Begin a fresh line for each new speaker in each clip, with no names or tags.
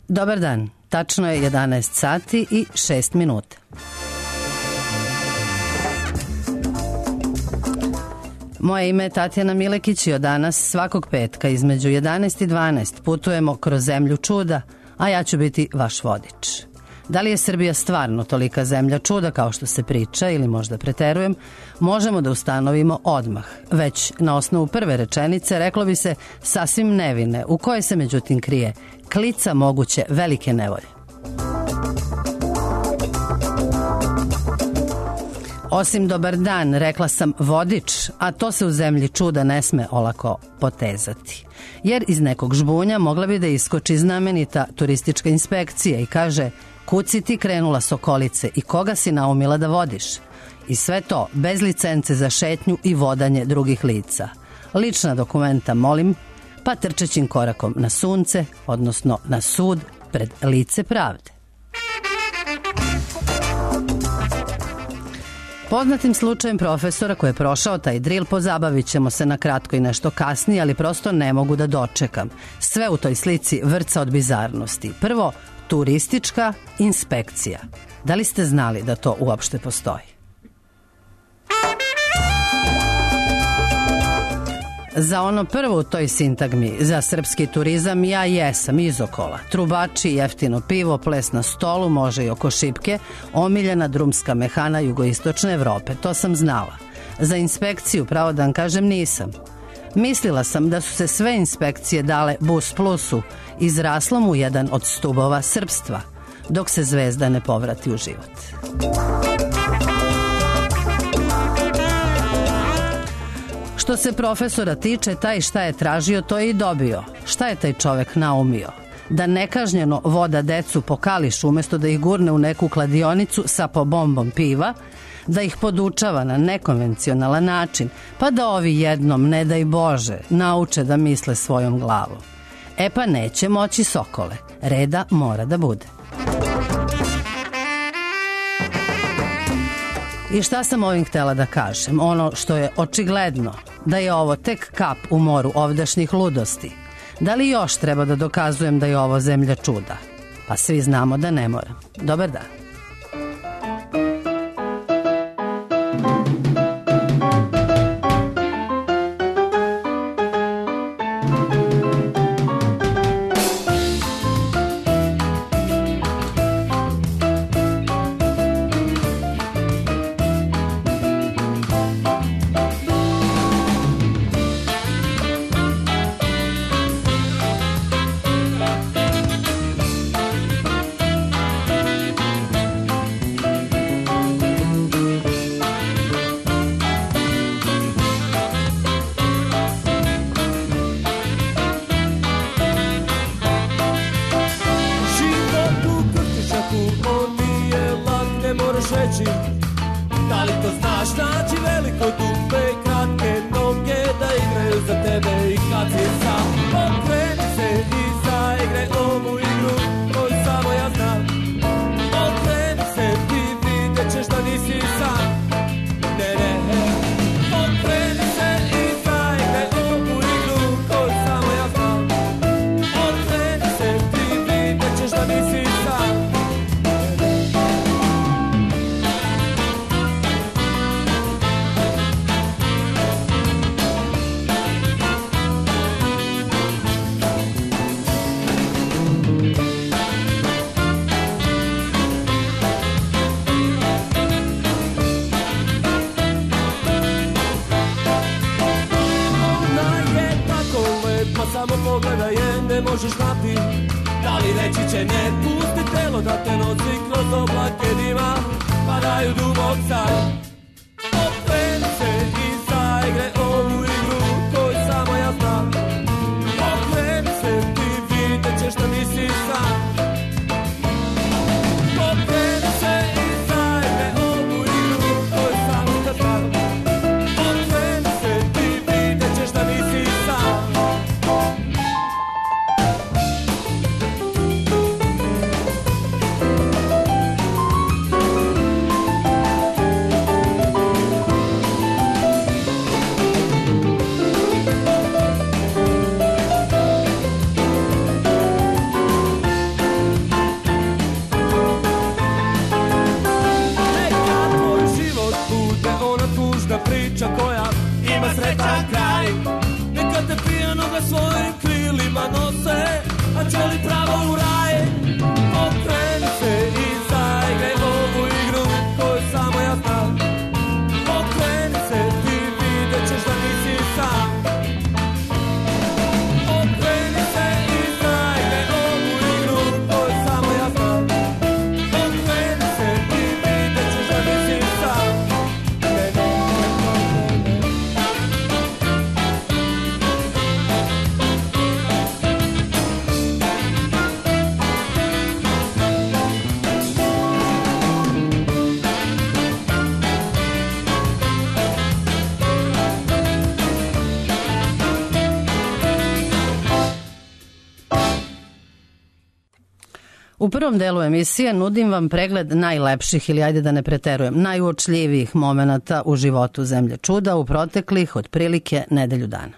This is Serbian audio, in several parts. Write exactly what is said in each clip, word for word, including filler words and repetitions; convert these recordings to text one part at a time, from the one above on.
Dobar dan, tačno je jedanaest sati i šest minuta. Moje ime je Tatjana Milekić i od danas svakog petka između jedanaest i dvanaest putujemo kroz zemlju čuda, a ja ću biti vaš vodič. Da li je Srbija stvarno tolika zemlja čuda kao što se priča ili možda preterujem, možemo da ustanovimo odmah. Već na osnovu prve rečenice reklo bi se sasvim nevine, u kojoj se međutim krije klica moguće velike nevolje. Osim dobar dan, rekla sam vodič, a to se u zemlji čuda ne sme olako potezati. Jer iz nekog žbunja mogla bi da iskoči znamenita turistička inspekcija i kaže: kud si ti krenula s okolice i koga si naumila da vodiš? I sve to bez licence za šetnju i vodanje drugih lica. Lična dokumenta molim, pa trčećim korakom na sunce, odnosno na sud pred lice pravde. Poznatim slučajem profesora koji je prošao taj dril pozabavit ćemo se na kratko i nešto kasnije, ali prosto ne mogu da dočekam. Sve u toj slici vrca od bizarnosti. Prvo, turistička inspekcija. Da li ste znali da to uopšte postoji? Za ono prvo u toj sintagmi, za srpski turizam, ja jesam izokola. Trubači, jeftino pivo, ples na stolu, može i oko šipke, omiljena drumska mehana jugoistočne Evrope, to sam znala. Za inspekciju, pravo da vam kažem, nisam. Mislila sam da su se sve inspekcije dale Bus Plusu, izraslom u jedan od stubova srpstva, dok se zvezda ne povrati u život. Što se profesora tiče, taj šta je tražio, to je i dobio. Šta je taj čovek naumio? Da nekažnjeno voda decu po kališu umesto da ih gurne u neku kladionicu sa po bombom piva, da ih podučava na nekonvencionalan način, pa da ovi jednom, ne daj Bože, nauče da misle svojom glavom. E pa neće moći sokole, reda mora da bude. I šta sam ovim htela da kažem? Ono što je očigledno, da je ovo tek kap u moru ovdašnjih ludosti. Da li još treba da dokazujem da je ovo zemlja čuda? Pa svi znamo da ne mora. Dobar dan.
Da li to znaš, znači veliko dupe, kratke noge, da igraju za tebe i kad si sam. Okreni se i zaigraj ovu igru koju samo ja znam. Okreni se i vidjet ćeš da nisi sam. Ne, ne, ne. Okreni se i zaigraj ovu igru koju samo ja znam. Okreni se i vidjet ćeš da nisi sam. Samo pogledaj je, ne možeš znati. Da li reći će ne, pusti telo da te nosi kroz oblake dima, padaju dubok san. Okreni se i zaigraj ovu igru koju samo ja znam. Okreni se i vidjet ćeš da nisi sam. Okreni se i zaigraj ovu igru koju samo ja znam. Okreni se i vidjet ćeš da nisi sam. priča koja ima srećan kraj. Neka te pijanoga svojim krilima nose, a čeli pravo u raj. Okreni se i zaigraj ovu igru koju samo ja znam. Okreni se, ti vidjet ćeš da nisi sam. Okreni se i zaigraj ovu igru koju samo ja znam. Okreni se, ti vidjet ćeš da nisi sam.
U prvom delu emisije nudim vam pregled najlepših ili, ajde da ne preterujem, najuočljivijih momenata u životu Zemlje čuda u proteklih otprilike nedelju dana.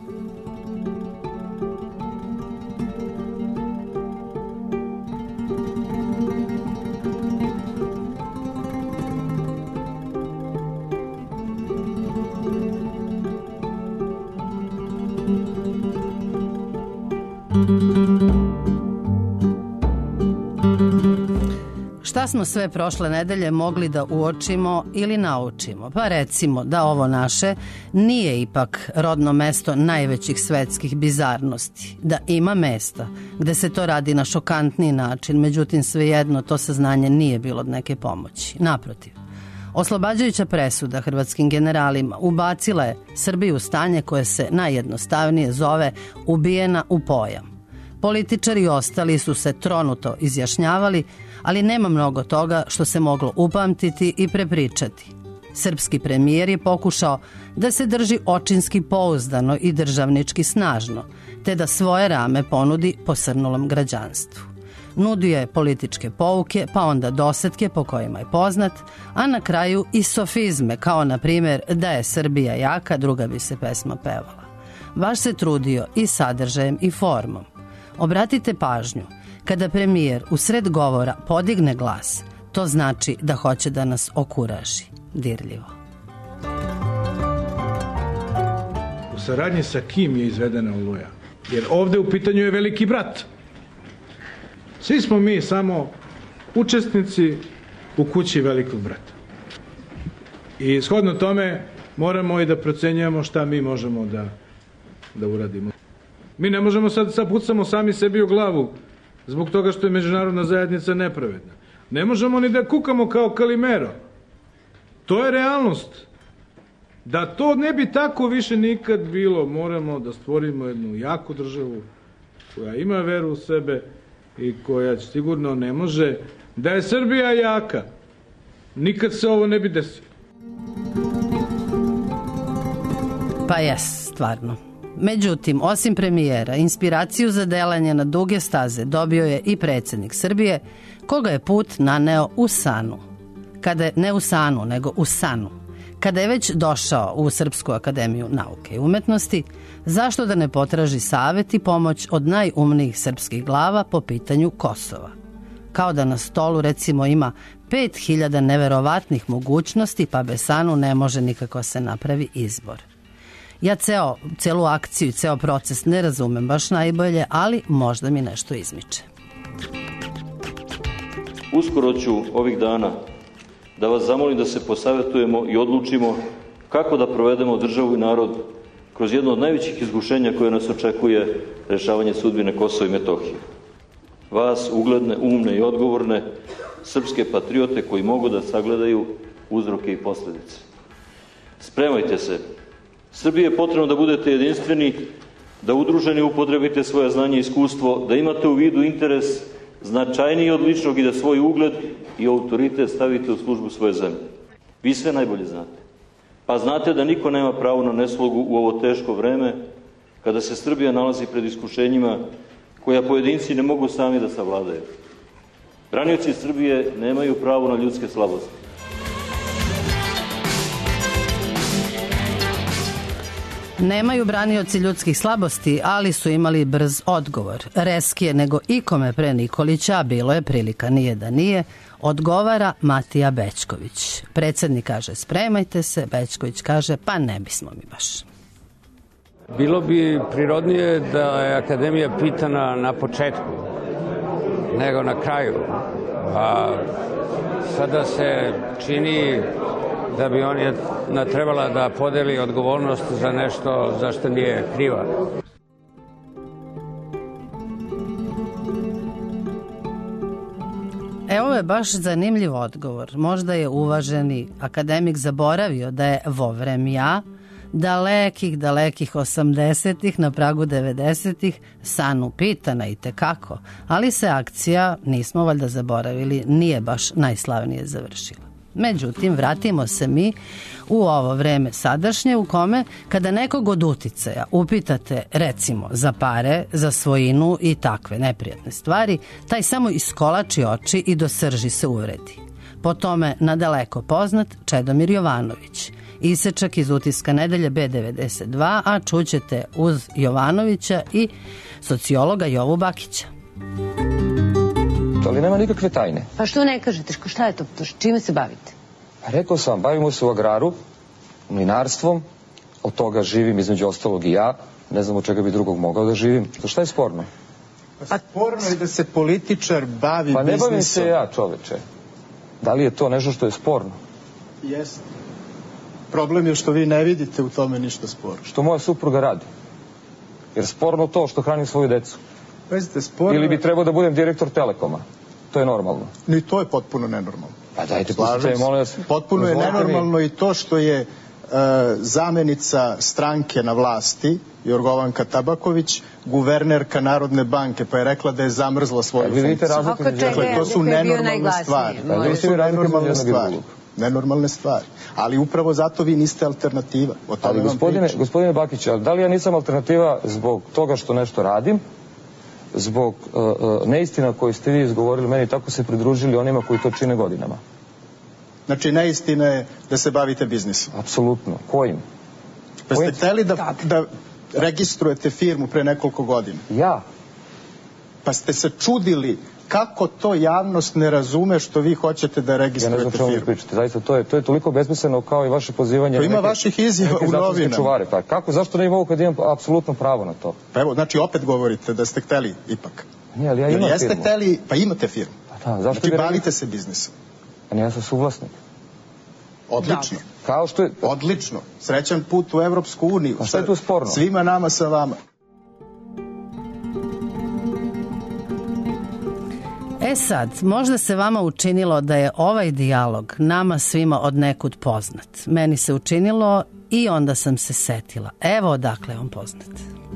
Šta smo sve prošle nedelje mogli da uočimo ili naučimo? Pa recimo da ovo naše nije ipak rodno mesto najvećih svetskih bizarnosti. Da ima mesta gde se to radi na šokantniji način, međutim svejedno to saznanje nije bilo od neke pomoći. Naprotiv, oslobađajuća presuda hrvatskim generalima ubacila je Srbiju u stanje koje se najjednostavnije zove ubijena u pojam. Političari i ostali su se tronuto izjašnjavali, ali nema mnogo toga što se moglo upamtiti i prepričati. Srpski premijer je pokušao da se drži očinski pouzdano i državnički snažno, te da svoje rame ponudi posrnulom građanstvu. Nudio je političke pouke, pa onda dosetke po kojima je poznat, a na kraju i sofizme, kao na primjer da je Srbija jaka, druga bi se pesma pevala. Baš se trudio i sadržajem i formom. Obratite pažnju, kada premijer u sred govora podigne glas, to znači da hoće da nas okuraži. Dirljivo.
U saradnji sa kim je izvedena Oluja? Jer ovde u pitanju je veliki brat. Svi smo mi samo učesnici u kući velikog brata. I shodno tome moramo i da procenjujemo šta mi možemo da, da uradimo. Mi ne možemo sad sad pucamo sami sebi u glavu zbog toga što je međunarodna zajednica nepravedna. Ne možemo ni da kukamo kao Kalimero. To je realnost. Da to ne bi tako više nikad bilo, moramo da stvorimo jednu jaku državu koja ima veru u sebe i koja sigurno ne može. Da je Srbija jaka, nikad se ovo ne bi desilo.
Pa jes, stvarno. Međutim, osim premijera, inspiraciju za delanje na duge staze dobio je i predsjednik Srbije, koga je put naneo u sanu. Kada je, ne u sanu, nego u sanu. Kada je već došao u Srpsku akademiju nauke i umetnosti, zašto da ne potraži savjet i pomoć od najumnijih srpskih glava po pitanju Kosova? Kao da na stolu recimo ima pet hiljada neverovatnih mogućnosti, pa bez sanu ne može nikako se napravi izbor. Ja ceo, celu akciju, ceo proces ne razumem baš najbolje, ali možda mi nešto izmiče.
Uskoro ću ovih dana da vas zamolim da se posavetujemo i odlučimo kako da provedemo državu i narod kroz jedno od najvećih izgušenja koje nas očekuje, rešavanje sudbine Kosova i Metohije. Vas, ugledne, umne i odgovorne, srpske patriote koji mogu da sagledaju uzroke i posledice. Spremajte se. Srbiji je potrebno da budete jedinstveni, da udruženi upotrebite svoje znanje i iskustvo, da imate u vidu interes značajniji od ličnog i da svoj ugled i autoritet stavite u službu svoje zemlje. Vi sve najbolje znate. Pa znate da niko nema pravo na neslogu u ovo teško vreme, kada se Srbija nalazi pred iskušenjima koja pojedinci ne mogu sami da savladaju. Branioci Srbije nemaju pravo na ljudske slabosti.
Nemaju branioci ljudskih slabosti, ali su imali brz odgovor. Reskije nego ikome pre Nikolića, bilo je prilika, nije da nije, odgovara Matija Bećković. Predsednik kaže spremajte se, Bećković kaže pa ne bismo mi baš.
Bilo bi prirodnije da je akademija pitana na početku, nego na kraju. A sada se čini da bi ona trebala da podeli odgovornost za nešto za što nije kriva.
Evo je baš zanimljiv odgovor. Možda je uvaženi akademik zaboravio da je vo vremja dalekih, dalekih osamdesetih na pragu devedesetih Sanu pitana i tekako, ali se akcija, nismo valjda zaboravili, nije baš najslavnije završila. Međutim, vratimo se mi u ovo vreme sadašnje u kome kada nekog od uticaja upitate recimo za pare, za svojinu i takve neprijatne stvari, taj samo iskolači oči i do srži se uvredi. Po tome nadaleko poznat Čedomir Jovanović. Isečak iz utiska nedelje B devedeset dva, a čućete uz Jovanovića i sociologa Jovu Bakića.
Ali nema nikakve tajne.
Pa što ne kažete? Šta je to? Čime se bavite?
Rekao sam, bavimo se u agraru, mlinarstvom, od toga živim između ostalog i ja, ne znam od čega bi drugog mogao da živim. To šta je sporno?
Pa sporno je da se političar bavi biznisom.
Pa ne bavim se ja, čoveče. Da li je to nešto što je sporno?
Jeste. Problem je što vi ne vidite u tome ništa sporno.
Što moja supruga radi. Jer sporno to što hranim svoju decu.
Pazite, sporno...
Ili bi trebao da budem direktor Telekoma. To je normalno.
Ni to je potpuno nenormalno.
Pa dajte, pustite, molim vas.
Potpuno je nenormalno i to što je uh, zamenica stranke na vlasti, Jorgovanka Tabaković, guvernerka Narodne banke, pa je rekla da je zamrzla svoju funkciju.
Vidite razliku među
Dakle, to su nenormalne stvari. To su nenormalne stvari. Nenormalne stvari. Ali upravo zato vi niste alternativa. O tome
Ali gospodine, gospodine Bakić, da li ja nisam alternativa zbog toga što nešto radim, zbog uh, uh, neistina koju ste vi izgovorili meni, tako se pridružili onima koji to čine godinama?
Znači, neistina je da se bavite biznisom.
Apsolutno. Kojim?
Pa ste hteli da, da registrujete firmu pre nekoliko godina.
Ja?
Pa ste se čudili kako to javnost ne razume što vi hoćete da registrujete firmu. Ja ne znam čemu vi pričate. Zaista, to je, to je toliko besmisleno kao i vaše pozivanje... To ima neke, vaših izjava u novinama.
Čuvare. Pa kako, zašto ne mogu kad imam apsolutno pravo na to?
Pa evo, znači opet govorite da ste hteli ipak.
Nije, ali ja imam
jeste
firmu.
Hteli, pa imate firmu.
Pa da, zašto
znači, bavite se biznisom.
A ja sam suvlasnik.
Odlično.
Da. Kao što je...
Odlično. Srećan put u Evropsku uniju.
A što je tu sporno?
Svima nama sa vama.
E sad, možda se vama učinilo da je ovaj dijalog nama svima od nekud poznat. Meni se učinilo i onda sam se setila. Evo odakle je on poznat.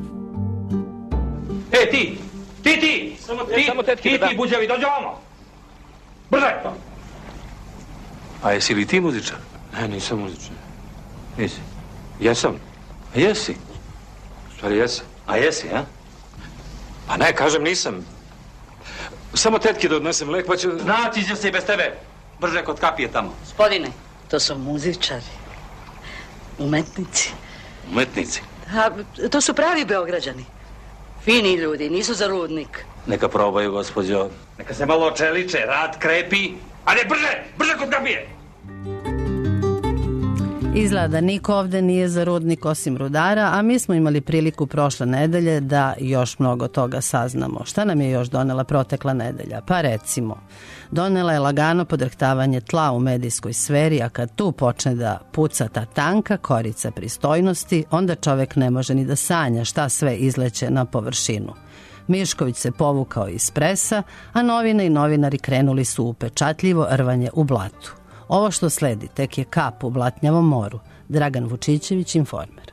E ti, ti, ti, samo ti, samo tetki, ti, da. Ti, buđavi, dođe ovamo. Brzaj.
A jesi li ti muzičar?
Ne, nisam muzičar.
Nisi?
Jesam.
A jesi?
Stvari jesam.
A jesi, a?
Pa ne, kažem nisam. Samo tetki da odnesem lek, pa ću...
Naći će se i bez tebe. Brže kod kapije tamo.
Gospodine, to su muzičari. Umetnici.
Umetnici?
A, to su pravi Beograđani. Fini ljudi, nisu za rudnik.
Neka probaju, gospođo. Neka se malo očeliče, rad krepi. Ajde, brže, brže kod kapije!
Izgleda da niko ovde nije za rudnik osim rudara, a mi smo imali priliku prošle nedelje da još mnogo toga saznamo. Šta nam je još donela protekla nedelja? Pa recimo, donela je lagano podrhtavanje tla u medijskoj sferi, a kad tu počne da puca ta tanka korica pristojnosti, onda čovek ne može ni da sanja šta sve izleće na površinu. Mišković se povukao iz presa, a novine i novinari krenuli su u upečatljivo rvanje u blatu. Ovo što sledi tek je kap u blatnjavom moru. Dragan Vučićević, Informer.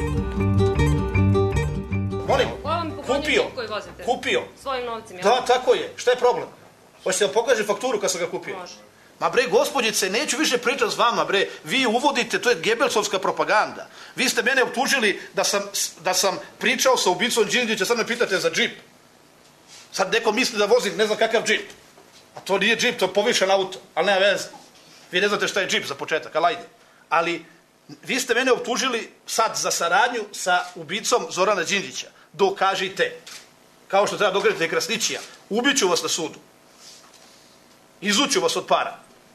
Molim, kupio, kupio. Svojim novcima. Da, tako je. Šta je problem? Hoćete da pokažem fakturu kad sam ga kupio? Može. Ma bre, gospođice, neću više pričati s vama, bre. Vi uvodite, to je Gebelsovska propaganda. Vi ste mene optužili da sam, da sam pričao sa ubicom Đinđića, sad me pitate za džip. Sad neko misli da vozim ne znam kakav džip. A to nije džip, to je povišen auto, ali nema veze. Vi ne znate šta je džip za početak, ali ajde. Ali Vi ste mene optužili sad za saradnju sa ubicom Zorana Đinđića. Dokažite. Kao što treba dokažite i Krasnićija. Ubiću vas na sudu. Izuću vas od para.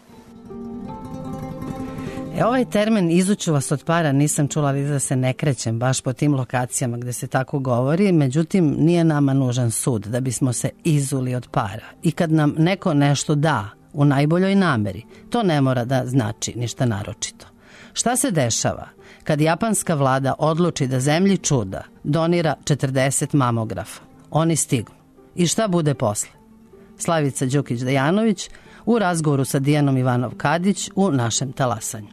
E, ovaj termin izuću vas od para nisam čula, ali da se ne krećem baš po tim lokacijama gde se tako govori, međutim nije nama nužan sud da bismo se izuli od para. I kad nam neko nešto da u najboljoj nameri, to ne mora da znači ništa naročito. Šta se dešava kad japanska vlada odluči da zemlji čuda donira četrdeset mamografa? Oni stignu. I šta bude posle? Slavica Đukić-Dejanović u razgovoru sa Dijanom Ivanov-Kadić u našem talasanju.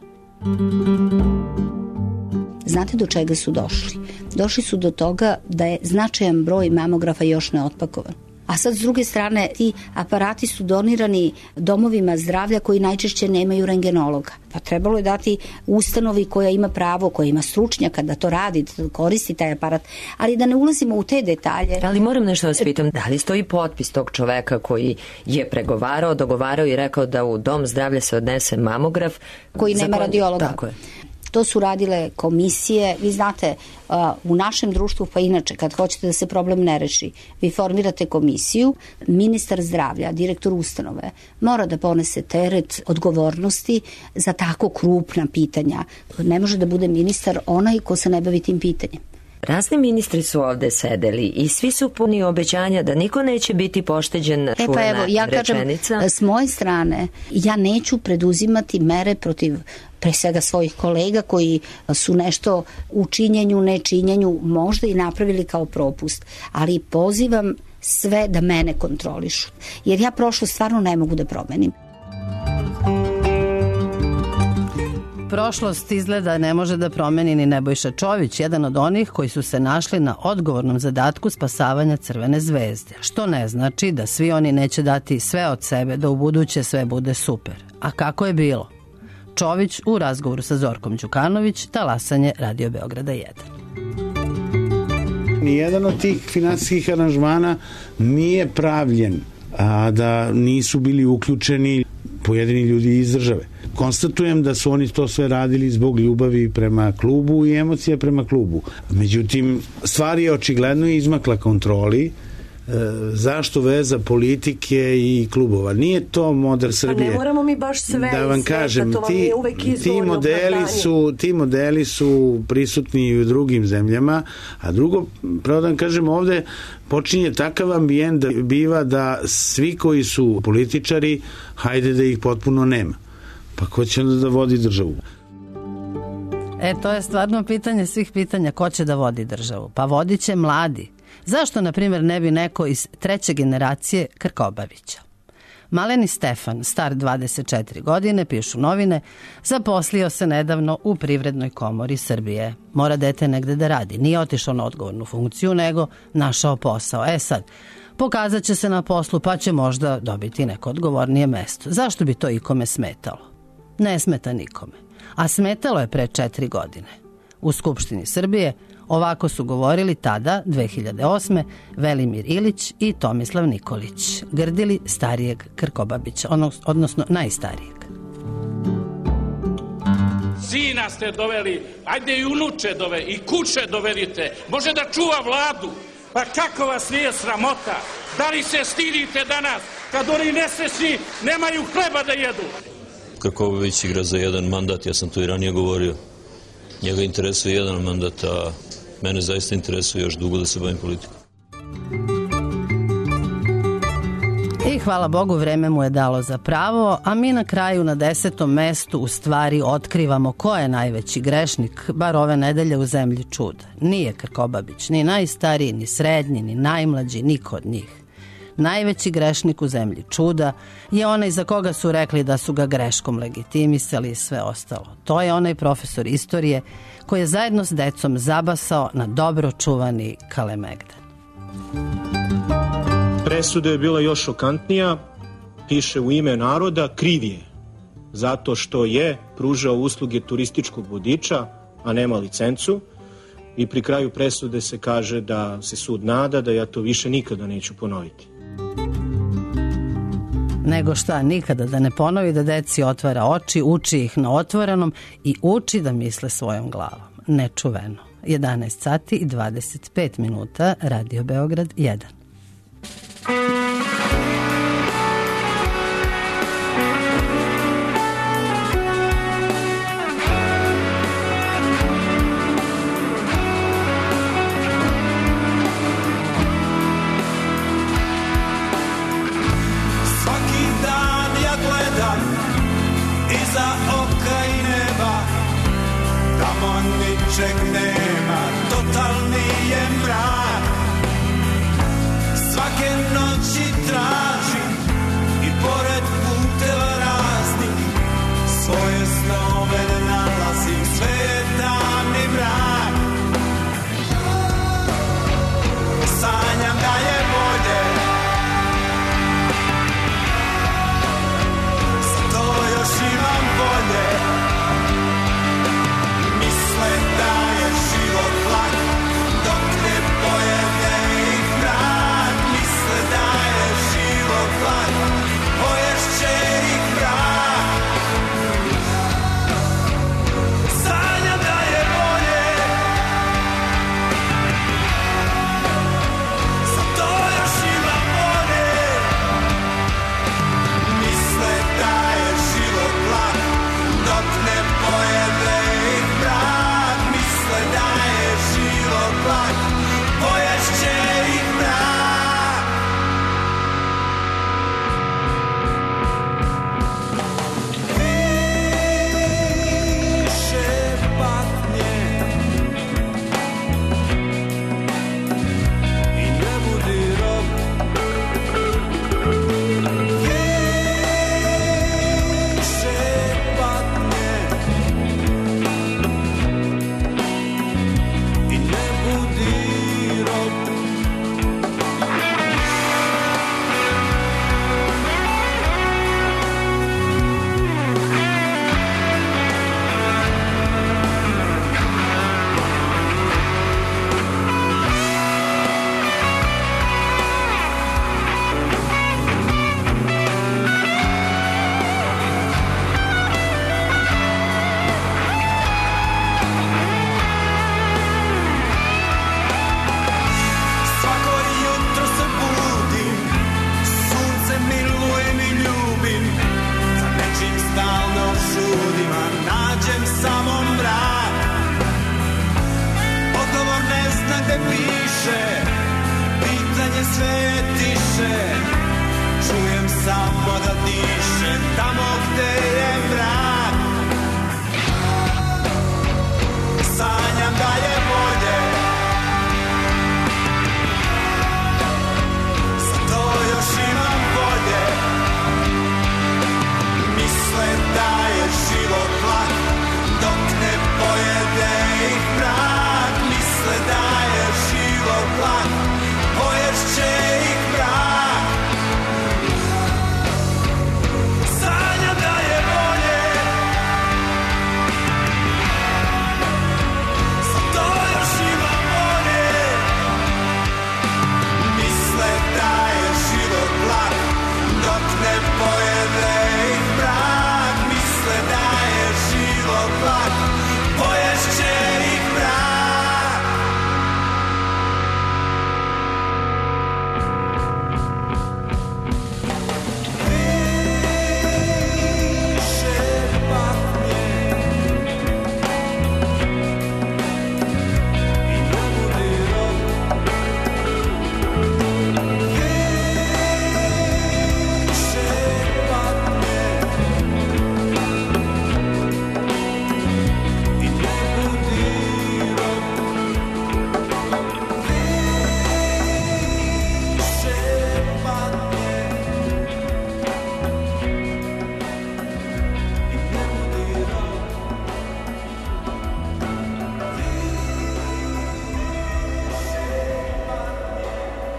Znate do čega su došli? Došli su do toga da je značajan broj mamografa još neotpakovan. A sad s druge strane ti aparati su donirani domovima zdravlja koji najčešće nemaju rengenologa. Pa trebalo je dati ustanovi koja ima pravo, koja ima stručnjaka da to radi, da koristi taj aparat, ali da ne ulazimo u te detalje.
Ali moram nešto vas pitam, da li stoji potpis tog čoveka koji je pregovarao, dogovarao i rekao da u dom zdravlja se odnese mamograf
koji nema radiologa?
Tako je.
To su radile komisije. Vi znate, u našem društvu, pa inače, kad hoćete da se problem ne reši, vi formirate komisiju, ministar zdravlja, direktor ustanove, mora da ponese teret odgovornosti za tako krupna pitanja. Ne može da bude ministar onaj ko se ne bavi tim pitanjem.
Razni ministri su ovde sedeli i svi su puni obećanja da niko neće biti pošteđen,
e,
čuvena
pa evo, ja
rečenica.
Kažem, s moje strane, ja neću preduzimati mere protiv pre svega svojih kolega koji su nešto u činjenju, nečinjenju možda i napravili kao propust, ali pozivam sve da mene kontrolišu, jer ja prošlo stvarno ne mogu da promenim.
Prošlost izgleda ne može da promeni ni Nebojša Čović, jedan od onih koji su se našli na odgovornom zadatku spasavanja Crvene zvezde, što ne znači da svi oni neće dati sve od sebe da u buduće sve bude super. A kako je bilo? Čović u razgovoru sa Zorkom Đukanović, talasanje Radio Beograda jedan.
Nijedan od tih finansijskih aranžmana nije pravljen, a da nisu bili uključeni pojedini ljudi iz države. Konstatujem da su oni to sve radili zbog ljubavi prema klubu i emocija prema klubu. Međutim, stvar je očigledno izmakla kontroli. Zašto veza politike i klubova? Nije to model Srbije.
Pa ne moramo mi baš sve
da vam kažem,
to vam
ti,
je uvek
ti modeli su ti modeli su prisutni i u drugim zemljama, a drugo, pravo da vam kažem, ovde počinje takav ambijent da biva da svi koji su političari, hajde da ih potpuno nema. Pa ko će onda da vodi državu?
E, to je stvarno pitanje svih pitanja, ko će da vodi državu? Pa vodit će mladi. Zašto, na primjer, ne bi neko iz treće generacije Krkobabića? Maleni Stefan, star dvadeset četiri godine, pišu novine, zaposlio se nedavno u Privrednoj komori Srbije. Mora dete negde da radi. Nije otišao na odgovornu funkciju, nego našao posao. E sad, pokazat će se na poslu, pa će možda dobiti neko odgovornije mesto. Zašto bi to ikome smetalo? Ne smeta nikome. A smetalo je pre četiri godine. U Skupštini Srbije ovako su govorili tada, dve hiljade osme, Velimir Ilić i Tomislav Nikolić, grdili starijeg Krkobabića, odnosno najstarijeg.
Sina ste doveli, ajde i unuče dove, i kuće dovedite, može da čuva vladu. Pa kako vas nije sramota? Da li se stidite danas, kad oni nesrećni nemaju hleba da jedu?
Krkobabić igra za jedan mandat, ja sam to i ranije govorio. Njega interesuje jedan mandat, a mene zaista interesuje još dugo da se bavim politikom.
I hvala Bogu, vreme mu je dalo za pravo, a mi na kraju na desetom mestu u stvari otkrivamo ko je najveći grešnik, bar ove nedelje u zemlji čuda. Nije Krkobabić, ni najstariji, ni srednji, ni najmlađi, niko od njih. Najveći grešnik u zemlji čuda je onaj za koga su rekli da su ga greškom legitimisali i sve ostalo. To je onaj profesor istorije koji je zajedno s decom zabasao na dobro čuvani Kalemegdan.
Presuda je bila još šokantnija, piše u ime naroda, kriv je, zato što je pružao usluge turističkog vodiča, a nema licencu, i pri kraju presude se kaže da se sud nada da ja to više nikada neću ponoviti.
nego šta, nikada da ne ponovi, da deci otvara oči, uči ih na otvorenom i uči da misle svojom glavom. Nečuveno. jedanaest sati i dvadeset pet minuta, Radio Beograd jedan.
Ničeg nema, totalni je mrak. Svake noći tražim i pored puteva raznih svoje snove ne nalazim, sve je tamni mrak. Sanjam da je bolje, za to još imam volje.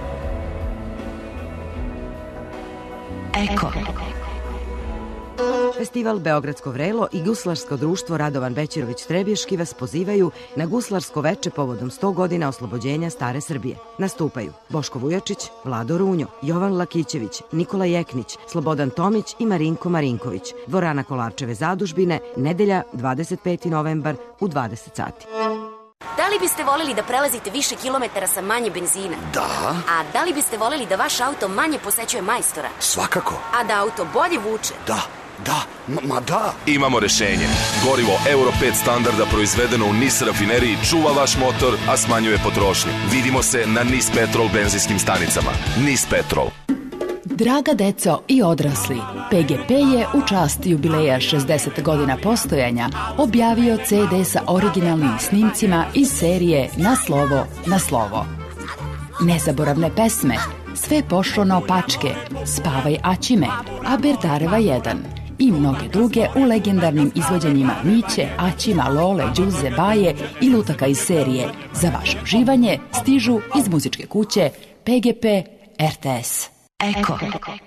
Eko. Festival Beogradsko vrelo i Guslarsko društvo Radovan Bećirović Trebješki vas pozivaju na guslarsko veče povodom sto godina oslobođenja Stare Srbije. Nastupaju Boško Vujačić, Vlado Runjo, Jovan Lakićević, Nikola Jeknić, Slobodan Tomić i Marinko Marinković. Dvorana Kolarčeve zadužbine, nedelja dvadeset peti novembar u dvadeset sati.
Da li biste voljeli da prelazite više kilometara sa manje benzina?
Da.
A da li biste voljeli da vaš auto manje posećuje majstora?
Svakako.
A da auto bolje vuče?
Da, da, ma, ma da.
Imamo rešenje. Gorivo Euro pet standarda proizvedeno u NIS rafineriji čuva vaš motor, a smanjuje potrošnju. Vidimo se na NIS Petrol benzinskim stanicama. NIS Petrol.
Draga deco i odrasli, P G P je u čast jubileja šezdeset godina postojanja objavio C D sa originalnim snimcima iz serije Na slovo, na slovo. Nezaboravne pesme, Sve pošlo naopačke, Spavaj Aćime, Aberdareva jedan i mnoge druge u legendarnim izvođenjima Miće, Aćima, Lole, Đuze, Baje i lutaka iz serije. Za vaše uživanje stižu iz muzičke kuće P G P R T S. Eko.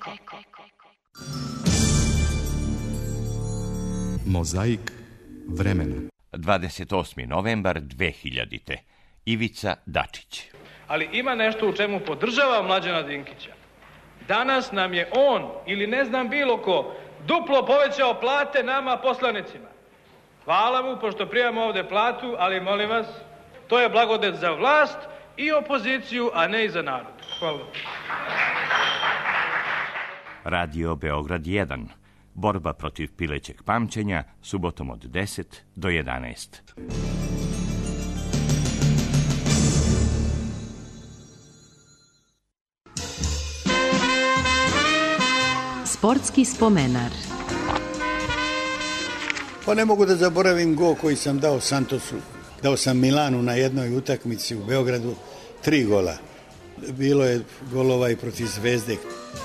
Mozaik vremena.
dvadeset osmi novembar dve hiljadite. Ivica Dačić.
Ali ima nešto u čemu podržava Mlađana Dinkića. Danas nam je on, ili ne znam bilo ko, duplo povećao plate nama poslanicima. Hvala mu, pošto primamo ovde platu, ali molim vas, to je blagodet za vlast i opoziciju, a ne i za narod. Hvala.
Radio Beograd jedan. Borba protiv pilećeg pamćenja, subotom od deset do jedanaest.
Sportski spomenar.
Pa ne mogu da zaboravim gol koji sam dao Santosu. Dao sam Milanu na jednoj utakmici u Beogradu. Tri gola. Bilo je golova i protiv Zvezde.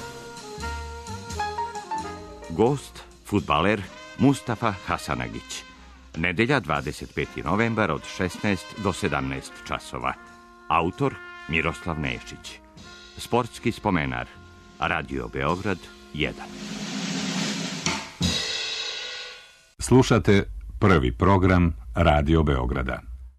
Gost, fudbaler Mustafa Hasanagić. Nedelja dvadeset peti novembar od šesnaest do sedamnaest časova. Autor Miroslav Nešić. Sportski spomenar. Radio Beograd jedan.
Slušate prvi program Radio Beograda.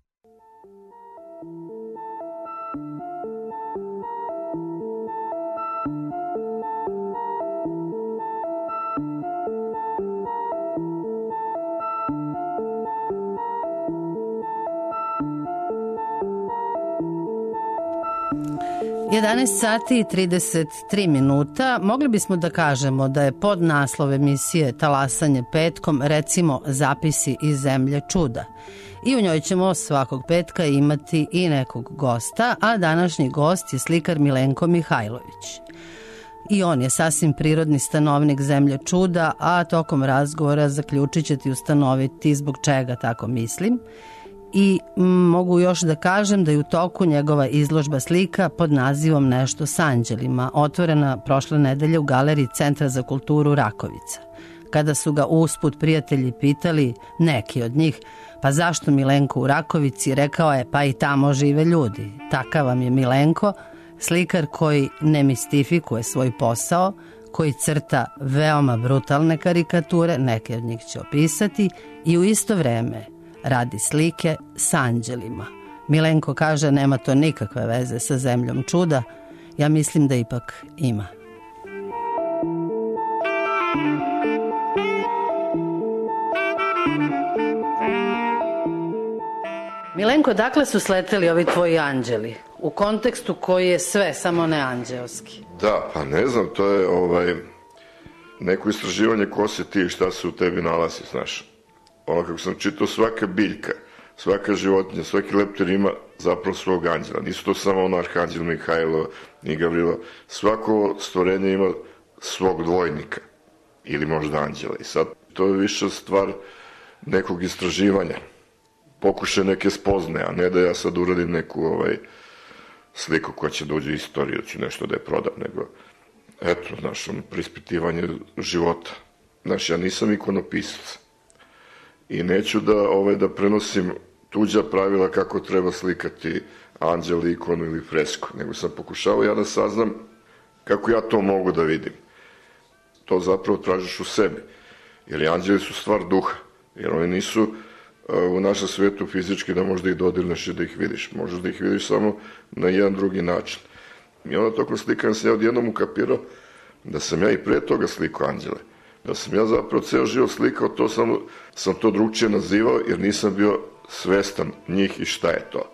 jedanaest sati i trideset tri minuta. Mogli bismo da kažemo da je pod naslov emisije Talasanje petkom recimo Zapisi iz zemlje čuda. I u njoj ćemo svakog petka imati i nekog gosta, a današnji gost je slikar Milenko Mihajlović. I on je sasvim prirodni stanovnik zemlje čuda, a tokom razgovora zaključit ćete ustanoviti zbog čega tako mislim. I mogu još da kažem da je u toku njegova izložba slika pod nazivom Nešto s anđelima, otvorena prošle nedelje u galeriji Centra za kulturu Rakovica. Kada su ga usput prijatelji pitali, neki od njih, pa zašto Milenko u Rakovici, rekao je, pa i tamo žive ljudi. Takav vam je Milenko, slikar koji ne mistifikuje svoj posao, koji crta veoma brutalne karikature, neke od njih će opisati, i u isto vreme radi slike s anđelima. Milenko kaže nema to nikakve veze sa zemljom čuda. Ja mislim da ipak ima. Milenko, dakle su sleteli ovi tvoji anđeli? U kontekstu koji je sve, samo ne anđelski.
Da, pa ne znam, to je ovaj, neko istraživanje ko si ti i šta se u tebi nalazi, znaš. Ono kako sam čitao, svaka biljka, svaka životinja, svaki leptir ima zapravo svog anđela. Nisu to samo ono Arhanđel Mihajlo ni Gavrilo. Svako stvorenje ima svog dvojnika ili možda anđela. I sad to je više stvar nekog istraživanja. Pokušaj neke spoznaje, a ne da ja sad uradim neku ovaj, sliku koja će da uđe u istoriju, ću nešto da je prodam, nego eto, znaš, ono, prispitivanje života. Znaš, ja nisam ikonopisac i neću da, ovaj, da prenosim tuđa pravila kako treba slikati anđel, ikonu ili fresku, nego sam pokušao ja da saznam kako ja to mogu da vidim. To zapravo tražiš u sebi. Jer anđeli su stvar duha, jer oni nisu u našem svetu fizički da možda ih dodirneš i da ih vidiš. Možeš da ih vidiš samo na jedan drugi način. I onda toko slikam sam ja odjednom ukapirao da sam ja i pre toga slikao anđele. Da sam ja zapravo ceo život slikao, to sam, sam to drugčije nazivao jer nisam bio svestan njih i šta je to.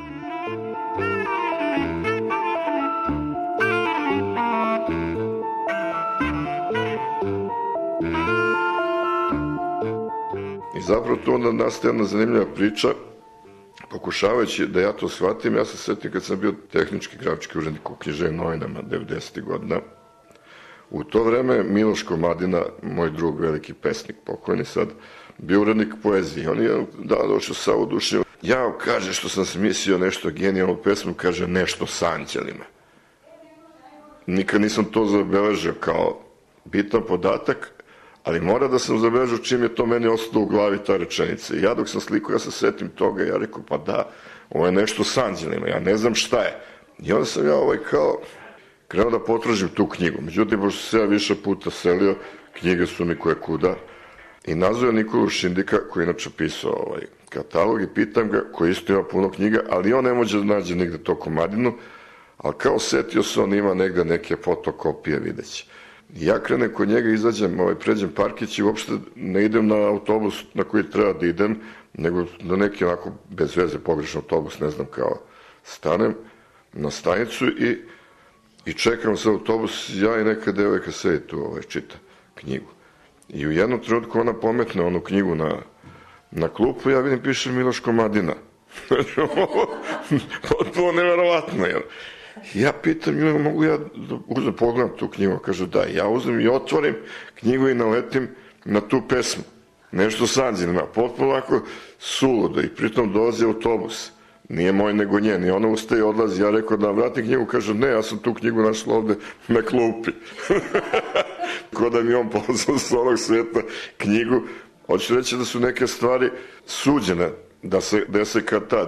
I zapravo tu onda nastaje jedna zanimljiva priča, pokušavajući da ja to shvatim. Ja se sjetim kad sam bio tehnički grafički urednik u književnim novinama devedesetih godina. U to vreme Miloš Komadina, moj drug, veliki pesnik, pokojni sad, bio urednik poezije. On je da, došao sa udušio. Ja, kaže, što sam se mislio nešto genijalnu pesmu, kaže, nešto s anđelima. Nikad nisam to zabeležio kao bitan podatak, ali mora da sam zabeležio čim je to meni ostalo u glavi ta rečenica. I ja dok sam slikao, ja se setim toga, ja rekao, pa da, ovo je nešto s anđelima, ja ne znam šta je. I onda sam ja ovaj kao krenuo da potražim tu knjigu. Međutim, pošto se ja više puta selio, knjige su mi koje kuda. I nazvao Nikolu Šindika, koji je inače pisao ovaj katalog, i pitam ga, koji isto ima puno knjiga, ali on ne može da nađe nigde to Komadinu, ali kao setio se, on ima negde neke fotokopije videći. I ja krenem kod njega, izađem, ovaj, pređem parkić i uopšte ne idem na autobus na koji treba da idem, nego na neki onako bez veze pogrešan autobus, ne znam, kao stanem na stanicu i, i čekam za autobus, ja i neka devojka sedi tu, ovaj, čita knjigu. I u jednom trenutku ona pometne onu knjigu na, na klupu, ja vidim piše Miloš Komadina. Potpuno neverovatno, jer ja pitam, ili mogu ja da uzem, pogledam tu knjigu, kažu da, ja uzem i otvorim knjigu i naletim na tu pesmu, nešto s anđelima, potpuno ovako suludo, i pritom dolazi autobus, nije moj nego njen, i ona ustaje i odlazi, ja rekao da vratim knjigu, kaže ne, ja sam tu knjigu našla ovde na klupi. Ko da mi on pozvao s onog sveta knjigu, hoću reći da su neke stvari suđene da se dese kad tad.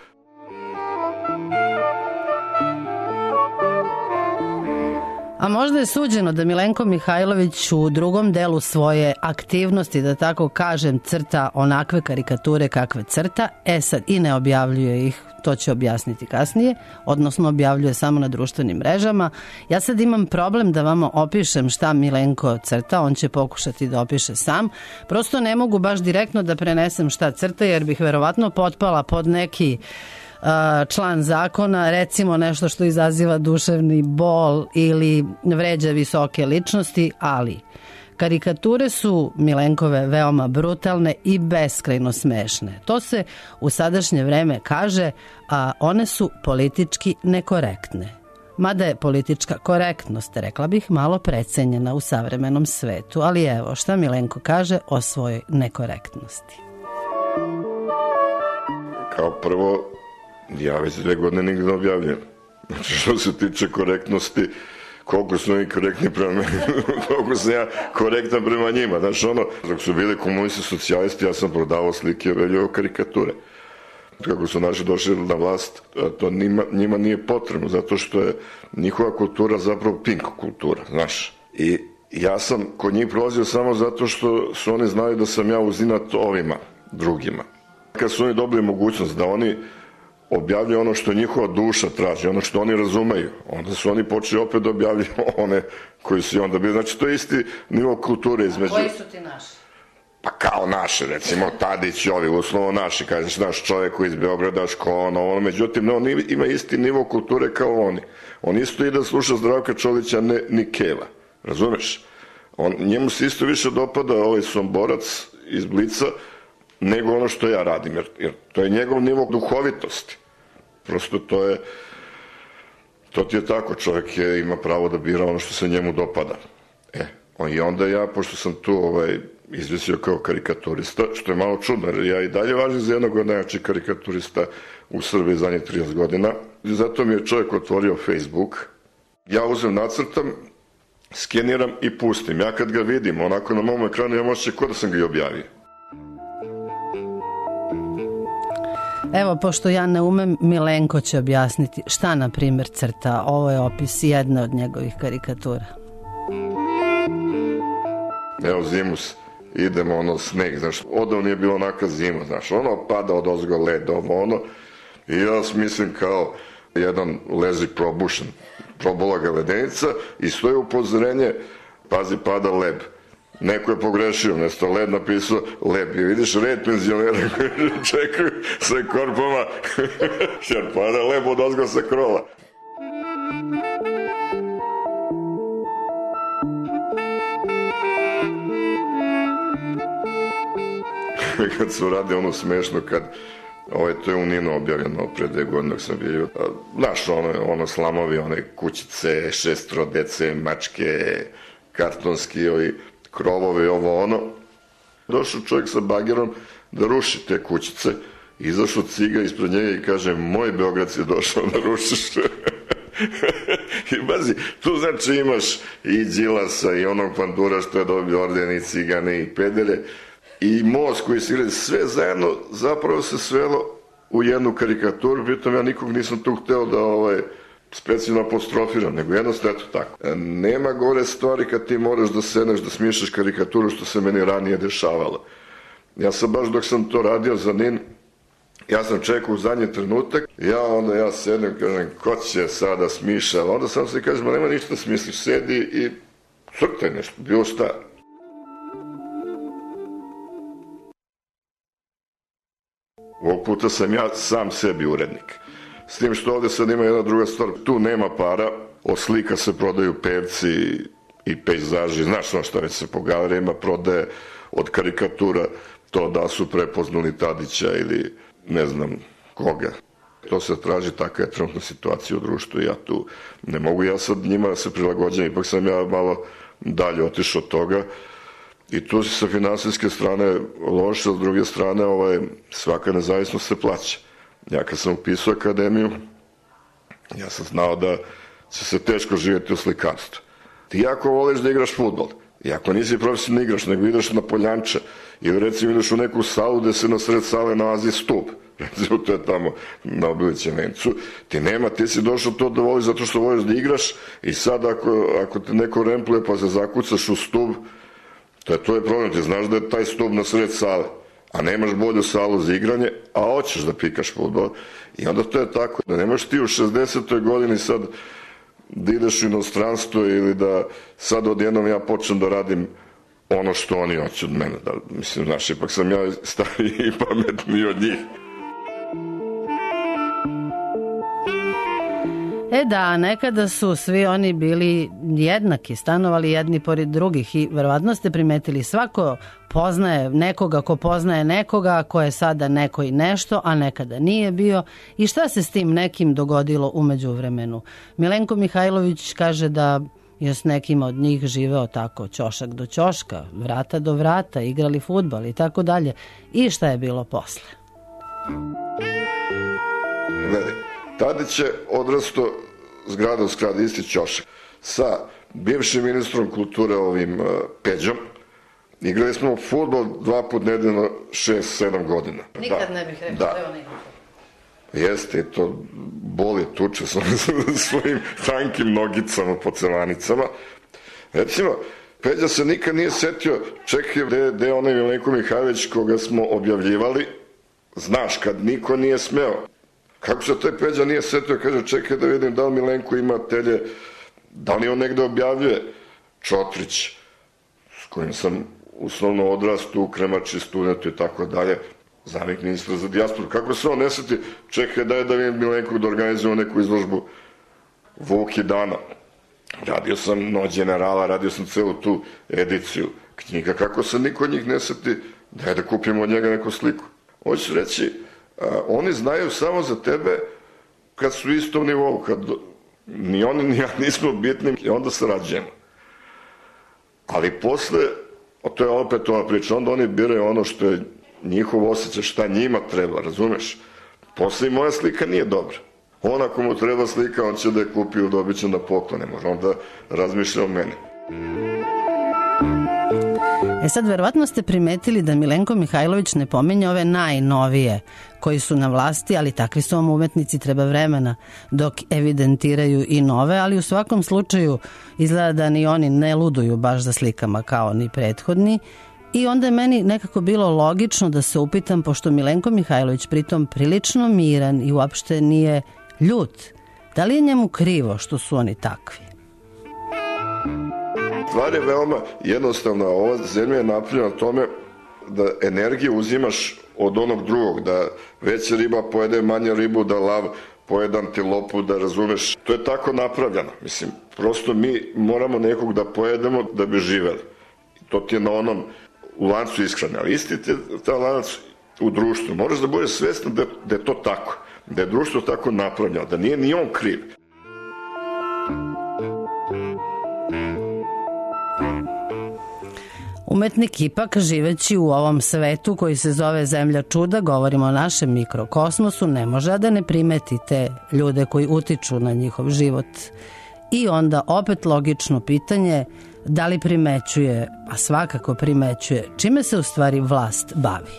A možda je suđeno da Milenko Mihajlović u drugom delu svoje aktivnosti, da tako kažem, crta onakve karikature kakve crta, e sad i ne objavljuje ih, to će objasniti kasnije, odnosno objavljuje samo na društvenim mrežama. Ja sad imam problem da vam opišem šta Milenko crta, on će pokušati da opiše sam. Prosto ne mogu baš direktno da prenesem šta crta, jer bih verovatno potpala pod neki član zakona, recimo nešto što izaziva duševni bol ili vređa visoke ličnosti, ali karikature su Milenkove veoma brutalne i beskrajno smešne. To se u sadašnje vreme kaže, a one su politički nekorektne. Mada je politička korektnost, rekla bih, malo precenjena u savremenom svetu, ali evo šta Milenko kaže o svojoj nekorektnosti.
Kao prvo, ja već dve godine nigde ne objavljam. Znači, što se tiče korektnosti, koliko su oni korektni prema meni, koliko sam ja korektan prema njima. Znači, ono, dok su bili komunisti, socijalisti, ja sam prodavao slike Veljovo karikature. Kako su naši došli na vlast, to njima, njima nije potrebno, zato što je njihova kultura zapravo pink kultura, znaš. I ja sam kod njih prolazio samo zato što su oni znali da sam ja uzinat ovima, drugima. Kad su oni dobili mogućnost da oni objavljaju ono što njihova duša traži, ono što oni razumeju, onda su oni počeli opet da objavljaju one koji su i onda bili. Znači, to je isti nivo kulture između...
A koji su ti naši?
Pa kao naši, recimo Tadić i ovi, uslovno naši, kažeš naš čovjek koji iz Beograda, škola, ono, međutim, ne, on ima isti nivo kulture kao oni. On isto i da sluša Zdravka Čolića, ne Nikela, razumeš? On, njemu se isto više dopada ovaj Somborac iz Blica, nego ono što ja radim, jer, jer to je njegov nivo duhovitosti. Prosto to je, to ti je tako, čovjek je, ima pravo da bira ono što se njemu dopada. E, i onda ja, pošto sam tu ovaj, izvisio kao karikaturista, što je malo čudno, jer ja i dalje važim za jednog od najjačih karikaturista u Srbiji zadnjih trideset godina. I zato mi je čovjek otvorio Facebook. Ja uzem, nacrtam, skeniram i pustim. Ja kad ga vidim, onako na mom ekranu, ja možda ko da sam ga i objavio.
Evo, pošto ja ne umem, Milenko će objasniti šta, na primjer, crta. Ovo je opis jedne od njegovih karikatura.
Evo, zimus. idemo ono sneg, znaš, odavno je bilo onaka zima, znaš, ono pada od ozgo led, ovo ono, i ja mislim kao jedan lezi probušen, probola ga ledenica i stoji upozorenje, pazi, pada leb. Neko je pogrešio, mjesto led napisao leb. I vidiš red penzionera koji čekaju sa korpama, jer pada leb od ozgo sa krova. Kad su radi ono smešno, kad Ovo, to je u Nino objavljeno pre dve godine dok sam bio. Znaš, ono, ono slamovi, one kućice, šestro dece, mačke, kartonski, ovi krovovi, ovo ono. Došao čovjek sa bagerom da ruši te kućice. Izašao ciga ispred njega i kaže, moj Beograd je došao da rušiš. I bazi, tu znači imaš i Đilasa i onog pandura što je dobio orden, i cigane i pedere. I most koji se gleda, sve zajedno zapravo se svelo u jednu karikaturu, pritom ja nikog nisam tu hteo da ovaj, specijalno apostrofiram, nego jednostavno eto tako. Nema gore stvari kad ti moraš da sedneš, da smišljaš karikaturu, što se meni ranije dešavalo. Ja sam baš dok sam to radio za Nin, ja sam čekao u zadnji trenutak, ja onda ja sedem, kažem, ko će sada smišlja, onda sam se kažem, ma nema ništa da smisliš, sedi i crtaj nešto, bilo šta. Ovog puta sam ja sam sebi urednik. S tim što ovde sad ima jedna druga stvar, tu nema para, od slika se prodaju pevci i pejzaži, znaš ono šta već se po galerijama prodaje, od karikatura, to da su prepoznali Tadića ili ne znam koga. To se traži, takva je trenutna situacija u društvu i ja tu ne mogu ja sad njima da se prilagođam, ipak sam ja malo dalje otišao od toga. I tu se sa finansijske strane loše, s druge strane ovaj, svaka nezavisnost se plaća. Ja kad sam upisao akademiju, ja sam znao da će se teško živjeti u slikarstvu. Ti ako voliš da igraš fudbal, i ako nisi profesionalni igraš, nego ideš na poljanče, ili recimo ideš u neku salu gde se na sred sale nalazi stup, recimo to je tamo na Obilićem vencu, ti nema, ti si došao to da voliš zato što voliš da igraš i sad ako, ako te neko rempluje pa se zakucaš u stup, to je, to je problem, ti znaš da je taj stup na sred sale, a nemaš bolju salu za igranje, a hoćeš da pikaš fudbal. I onda to je tako, da nemaš ti u šezdesetoj godini sad da ideš u inostranstvo ili da sad odjednom ja počnem da radim ono što oni hoće od mene. Da, mislim, znaš, ipak sam ja stariji i pametniji od njih.
E da, nekada su svi oni bili jednaki, stanovali jedni pored drugih i verovatno ste primetili, svako poznaje nekoga ko poznaje nekoga, ko je sada neko i nešto, a nekada nije bio. I šta se s tim nekim dogodilo umeđu vremenu? Milenko Mihajlović kaže da je s nekim od njih živeo tako, ćošak do ćoška, vrata do vrata, igrali fudbal i tako dalje. I šta je bilo posle?
Gledaj, Tadić je odrastao zgrada u zgradi, isti ćošak, sa bivšim ministrom kulture ovim uh, Peđom. Igrali smo fudbal dva put nedeljno šest sedam godina.
Nikad da. Ne bih rekao da je on igrao.
Jeste, i to boli tuče sa svojim tankim nogicama po cevanicama. Recimo, Peđa se nikad nije setio, čekaj, gde, gde je onaj Milenko Mihajlović koga smo objavljivali, znaš, kad niko nije smeo. Kako se taj Peđa nije setio, kaže, čekaj da vidim da li Milenko ima telje, da li on negde objavljuje. Čotrić, s kojim sam uslovno odrastu, u Kremači, studentu i tako dalje, zamjenik ministra za dijasporu. Kako se on ne seti, čekaj da je da vidim Milenko da organizujemo neku izložbu Vuk i Dana. Radio sam Noć generala, radio sam celu tu ediciju knjiga. Kako se niko od njih ne seti, da je da kupimo od njega neku sliku. Hoću reći, a, oni znaju samo za tebe kad su istom nivou, kad ni oni ni ja nismo bitni i onda sarađujemo. Ali posle, to je opet ova priča, onda oni biraju ono što je njihov osjećaj, šta njima treba, razumeš? Posle i moja slika nije dobra. On ako mu treba slika, on će da je kupi ili dobit će na poklon, ne može onda razmišlja o meni.
E sad, verovatno ste primetili da Milenko Mihajlović ne pominje ove najnovije koji su na vlasti, ali takvi su vam umetnici, treba vremena dok evidentiraju i nove, ali u svakom slučaju izgleda da ni oni ne luduju baš za slikama kao ni prethodni I onda je meni nekako bilo logično da se upitam, pošto Milenko Mihajlović pritom prilično miran i uopšte nije ljut, da li je njemu krivo što su oni takvi?
Stvar je veoma jednostavna. Ova zemlja je napravljena na tome da energiju uzimaš od onog drugog, da veća riba pojede manje ribu, da lav pojede antilopu, da razumeš. To je tako napravljeno. Mislim, prosto mi moramo nekog da pojedemo da bi živeli. To ti je na onom u lancu ishrane, ali isti ti je ta lanac u društvu. Moraš da budeš svestan da, da je to tako, da je društvo tako napravljeno, da nije ni on kriv.
Umetnik ipak, živeći u ovom svetu koji se zove Zemlja čuda, govorimo o našem mikrokosmosu, ne može da ne primeti te ljude koji utiču na njihov život. I onda opet logično pitanje, da li primećuje, a svakako primećuje, čime se u stvari vlast bavi?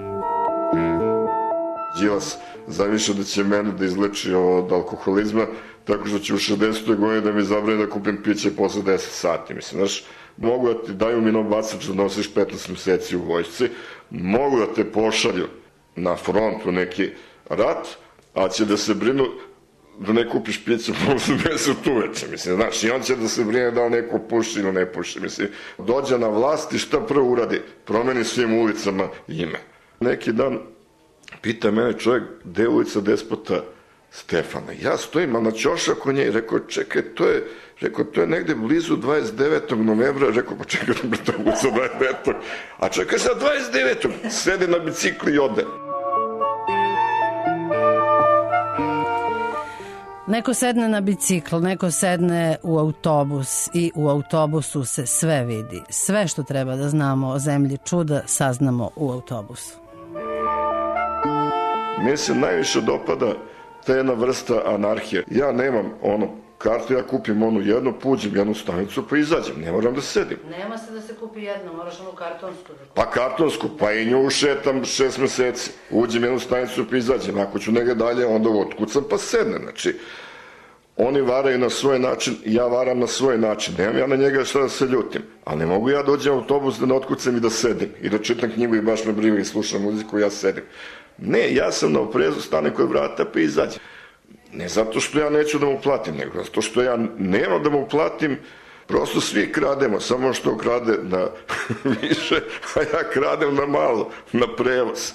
Đilas zamišlja da će mene da izleči od alkoholizma tako što će u šezdesetoj godini da mi zabrani da kupim piće posle deset sati. Mislim, znaš, mogu da ti daju minobacač da nosiš petnaest meseci u vojsci, mogu da te pošalju na front u neki rat, a će da se brinu da ne kupiš piće posle deset uveče, mislim, znaš, i on će da se brine da li neko puši ili ne puši, mislim, dođe na vlast i šta prvo uradi? Promeni svim ulicama ime. Neki dan pita mene čovjek, gde je ulica Despota Stefana? Ja stojim, a na ćošaku nje i rekao, čekaj, to je, rekao, to je negde blizu dvadeset devetog novembra, rekao, pa čekaj, to je ulica dvadeset devetog A čekaj sad dvadeset devetog Sede na bicikli i ode.
Neko sedne na bicikl, neko sedne u autobus i u autobusu se sve vidi. Sve što treba da znamo o Zemlji čuda saznamo u autobusu.
Meni se najviše dopada ta jedna vrsta anarhije. Ja nemam ono kartu, ja kupim onu jednu, puđem jednu stanicu pa izađem, ne moram da sedim.
Nema se da se kupi jedno, moraš onu kartonsku da kupi.
Pa kartonsku, pa i nju šetam šest meseci, uđem jednu stanicu pa izađem, ako ću negdje dalje onda otkucam pa sednem, znači oni varaju na svoj način, ja varam na svoj način, nemam ja na njega šta da se ljutim, ali ne mogu ja dođem u autobus da ne otkucam i da sedim i da čitam knjigu i baš me briga i slušam muziku i ja sedim. Ne, ja sam na oprezu, stane kod vrata pa izađem. Ne zato što ja neću da mu platim, nego zato što ja nemam da mu platim, prosto svi krademo, samo što krade na više, a ja kradem na malo, na prevoz.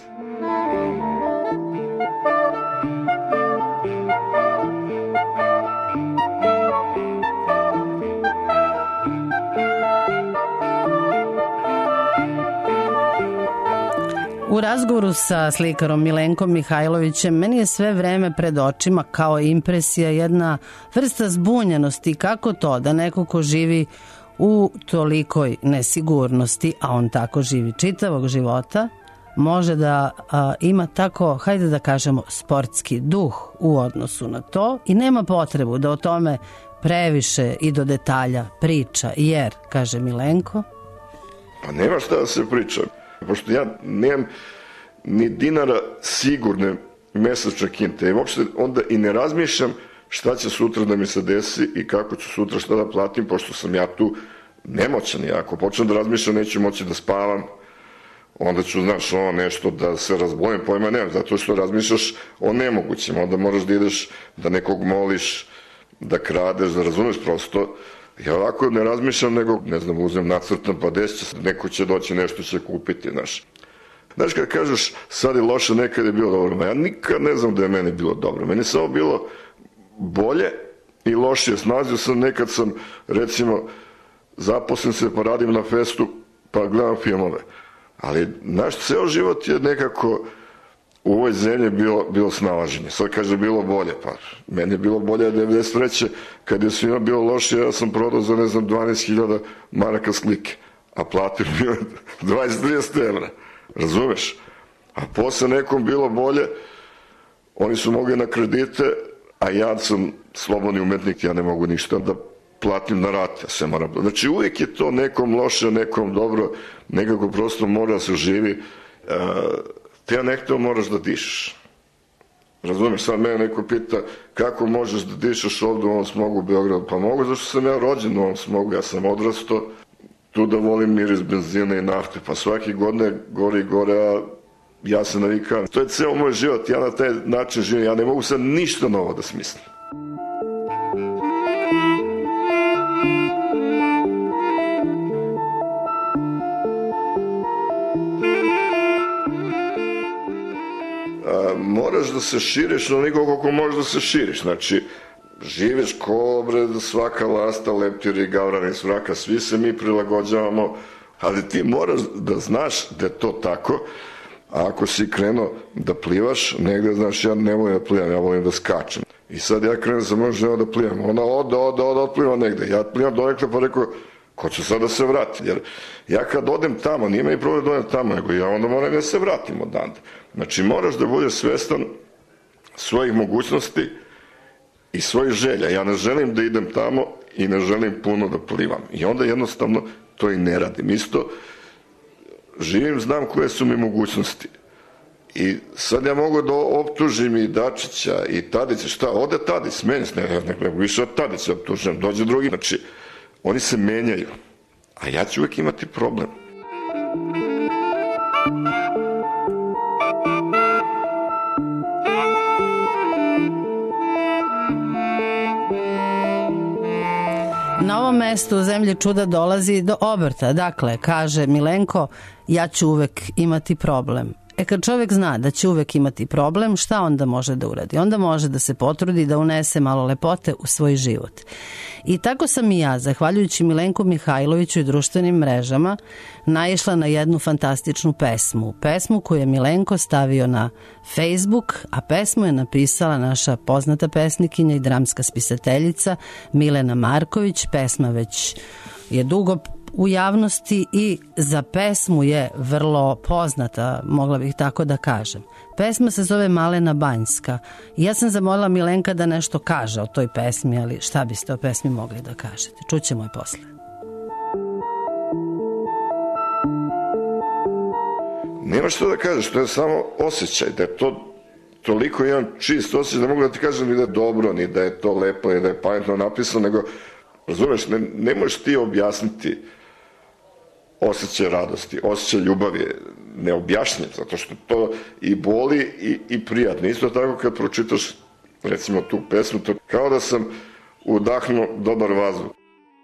U razgovoru sa slikarom Milenkom Mihajlovićem meni je sve vreme pred očima kao impresija jedna vrsta zbunjenosti, kako to da neko ko živi u tolikoj nesigurnosti, a on tako živi čitavog života, može da a, ima tako, hajde da kažemo, sportski duh u odnosu na to i nema potrebu da o tome previše i do detalja priča, jer, kaže Milenko,
pa nema šta da se priča. Pošto ja nemam ni dinara sigurne mesečne kinte i uopšte onda i ne razmišljam šta će sutra da mi se desi i kako ću sutra šta da platim, pošto sam ja tu nemoćan. Ja ako počnem da razmišljam neću moći da spavam, onda ću, znaš, ono nešto da se razbojem, pojma nemam, zato što razmišljaš o nemogućim, onda moraš da ideš, da nekog moliš, da kradeš, da razumeš prosto. Ja ovako ne razmišljam, nego, ne znam, uzem, nacrtam, pa desi će, neko će doći, nešto će kupiti, znaš. Znaš, kad kažeš, sad je loše, nekad je bilo dobro, ja nikad ne znam da je meni bilo dobro. Meni je samo bilo bolje i lošije. Snazio sam, nekad sam, recimo, zaposlen se, pa radim na festu, pa gledam filmove. Ali, znaš, ceo život je nekako u ovoj zemlji bilo, bilo snalaženje. Sad kaže bilo bolje, pa meni je bilo bolje devedeset treće kad je svima bilo loše, ja sam prodao za, ne znam, dvanaest hiljada maraka slike, a platio bio dvadeset do trideset evra, razumeš? A posle nekom bilo bolje, oni su mogli na kredite, a ja sam slobodni umetnik, ja ne mogu ništa da platim na rate, sve moram. Znači uvijek je to nekom loše, nekom dobro, nekako prosto mora da se živi. Uh, Ti ja nekto moraš da dišeš. Razumiješ, sad mene neko pita kako možeš da dišeš ovdje u ovom smogu u Beogradu. Pa mogu, zašto sam ja rođen u ovom smogu, ja sam odrasto tu da volim miris benzina i nafte, pa svake godine gore i gore, a ja se navikam. To je ceo moj život, ja na taj način živim, ja ne mogu sad ništa novo da smislim. A, moraš da se širiš onoliko koliko možeš da se širiš, znači živiš ko bre svaka lasta, leptiri, gavrani, svraka, svi se mi prilagođavamo, ali ti moraš da znaš da je to tako. A ako si krenuo da plivaš, negde, znaš, ja ne volim da plivam, ja volim da skačem. I sad ja krenem sa mojom ženom da plivam. Ona ode, ode, ode, odpliva negde. Ja plivam donekle, pa rekao, ko će sad da se vrati? Jer ja kad odem tamo, nije mi problem da odem tamo, nego ja onda moram da se vratim odande. Znači, moraš da budeš svestan svojih mogućnosti i svojih želja. Ja ne želim da idem tamo i ne želim puno da plivam. I onda jednostavno to i ne radim. Isto živim, znam koje su mi mogućnosti. I sad ja mogu da optužim i Dačića i Tadića, šta, ode Tadić, smeni se, ne, ne, više od Tadića optužujem, dođe drugi. Znači, oni se menjaju, a ja ću uvek imati problem.
Na ovom mestu u zemlji čuda dolazi do obrta. Dakle, kaže Milenko, ja ću uvek imati problem. E kad čovjek zna da će uvek imati problem, šta onda može da uradi? Onda može da se potrudi da unese malo lepote u svoj život. I tako sam i ja, zahvaljujući Milenku Mihajloviću i društvenim mrežama, naišla na jednu fantastičnu pesmu. Pesmu koju je Milenko stavio na Facebook, a pesmu je napisala naša poznata pesnikinja i dramska spisateljica Milena Marković. Pesma već je dugo u javnosti i za pesmu je vrlo poznata, mogla bih tako da kažem. Pesma se zove Malena Banjska. I ja sam zamolila Milenka da nešto kaže o toj pesmi, ali šta biste o pesmi mogli da kažete? Čućemo je posle.
Nema što da kažeš, to je samo osjećaj, da je to toliko jedan čist osjećaj da mogu da ti kažem ni da je dobro, ni da je to lepo, ni da je pametno napisano, nego, razumeš, ne, ne možeš ti objasniti osjećaj radosti, osjećaj ljubavi je neobjašnjiv, zato što to i boli i, i prijatno. Isto tako kad pročitaš, recimo, tu pesmu, to kao da sam udahnuo dobar vazduh.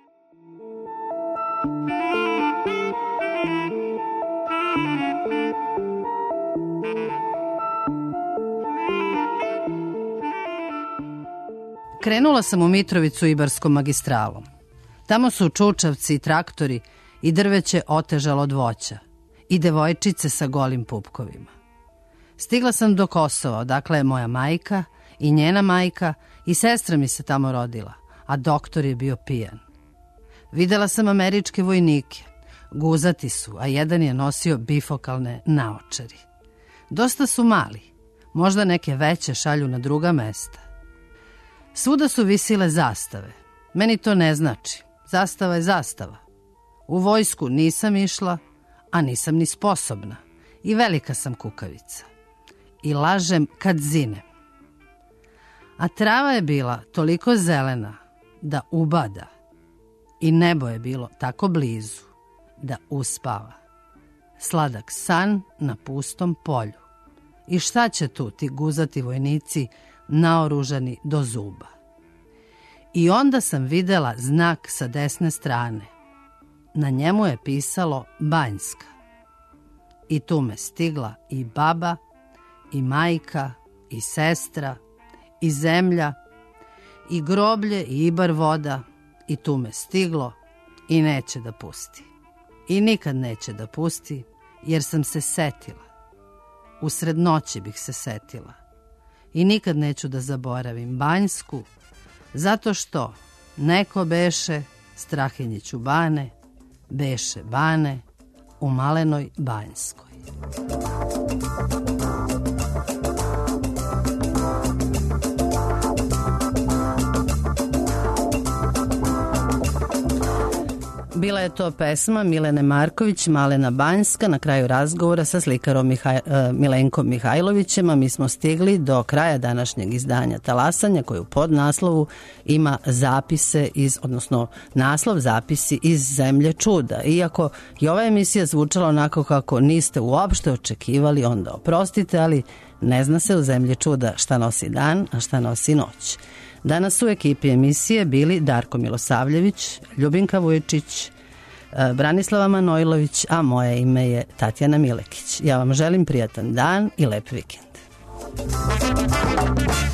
Krenula sam u Mitrovicu Ibarskom magistralom. Tamo su čučavci i traktori i drveće otežalo od voća i devojčice sa golim pupkovima. Stigla sam do Kosova, odakle je moja majka i njena majka i sestra mi se tamo rodila, a doktor je bio pijan. Videla sam američke vojnike, guzati su, a jedan je nosio bifokalne naočari. Dosta su mali, možda neke veće šalju na druga mesta. Svuda su visile zastave. Meni to ne znači. Zastava je zastava. U vojsku nisam išla, a nisam ni sposobna. I velika sam kukavica. I lažem kad zinem. A trava je bila toliko zelena da ubada. I nebo je bilo tako blizu da uspava. Sladak san na pustom polju. I šta će tu ti guzati vojnici naoružani do zuba? I onda sam videla znak sa desne strane. Na njemu je pisalo Banjska. I tu me stigla i baba, i majka, i sestra, i zemlja, i groblje, i ibar voda. I tu me stiglo i neće da pusti. I nikad neće da pusti, jer sam se setila. Usred noći bih se setila. I nikad neću da zaboravim Banjsku, zato što neko beše Strahinjiću bane, beše bane u Malenoj Banjskoj. Bila je to pesma Milene Marković, Malena Banjska, na kraju razgovora sa slikarom Mihaj, Milenkom Mihajlovićem, a mi smo stigli do kraja današnjeg izdanja Talasanja, koji u podnaslovu ima zapise iz, odnosno naslov zapisi iz Zemlje čuda. Iako je ova emisija zvučala onako kako niste uopšte očekivali, onda oprostite, ali ne zna se u Zemlji čuda šta nosi dan, a šta nosi noć. Danas u ekipi emisije bili Darko Milosavljević, Ljubinka Vujičić, Branislava Manojlović, a moje ime je Tatjana Milekić. Ja vam želim prijatan dan i lep vikend.